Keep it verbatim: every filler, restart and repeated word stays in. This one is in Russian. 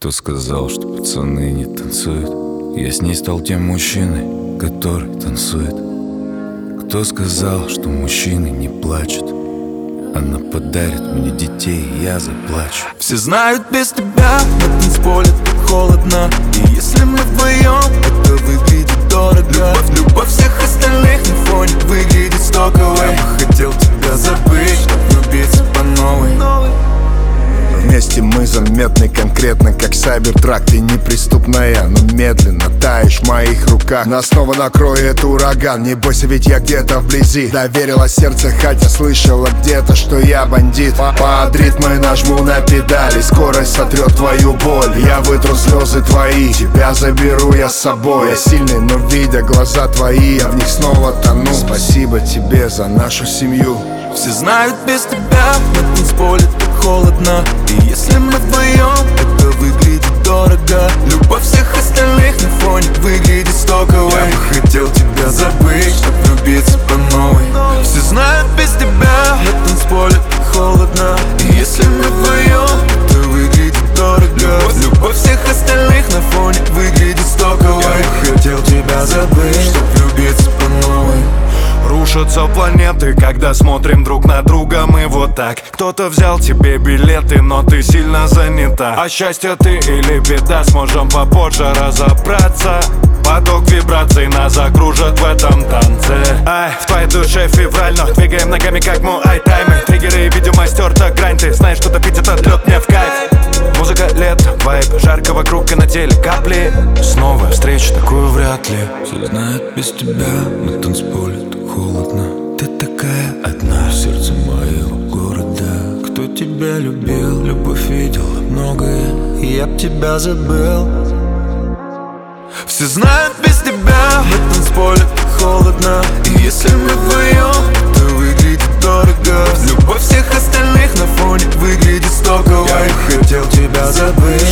Кто сказал, что пацаны не танцуют? Я с ней стал тем мужчиной, который танцует. Кто сказал, что мужчины не плачут? Она подарит мне детей, и я заплачу. Все знают, без тебя на танцполе так холодно. И если мы вдвоем, это выглядит дорого. Любовь, любовь всех остальных на фоне выглядит стоковой. Я бы хотел тебя забыть, чтоб влюбиться по новой. Вместе мы заметны конкретно, как сайбертрак. Ты неприступная, но медленно таешь в моих руках. Нас снова накроет ураган, не бойся, ведь я где-то вблизи. Доверила сердце, хотя слышала где-то, что я бандит. Под ритмы нажму на педали, скорость сотрет твою боль. Я вытру слезы твои, тебя заберу я с собой. Я сильный, но видя глаза твои, я в них снова тону. Спасибо тебе за нашу семью. Все знают, без тебя на танцполе так холодно. И если мы вдвоем, это выглядит дорого. Любовь всех остальных на фоне выглядит стоковой. Я бы хотел тебя забыть, чтоб влюбиться по новой. Все знают, без тебя на танцполе так холодно. И если мы вдвоем, это выглядит дорого. Любовь всех остальных на фоне выглядит стоковой. Я бы хотел тебя забыть, чтоб влюбиться по новой. Рушатся планеты, когда смотрим друг на друга мы вот так. Кто-то взял тебе билеты, но ты сильно занята. А счастье ты или беда, сможем попозже разобраться. Поток вибраций нас закружит в этом танце. Ай, в твоей душе февраль, но двигаем ногами как муай-тай. Мы триггеры, видимо, стерта грань. Ты знаешь, что топить этот лед мне в кайф. Музыка, лет, вайб, жарко вокруг и на теле капли. Снова встречу такую вряд ли. Все знают, без тебя на танцполе так холодно. Ты такая одна в сердце моего города. Кто тебя любил, любовь видела многое, и я б тебя забыл. Все знают, без тебя на танцполе так холодно. И если мы вдвоем, это выглядит дорого. Любовь всех остальных на фоне выглядит стоковой. Я бы хотел тебя забыть,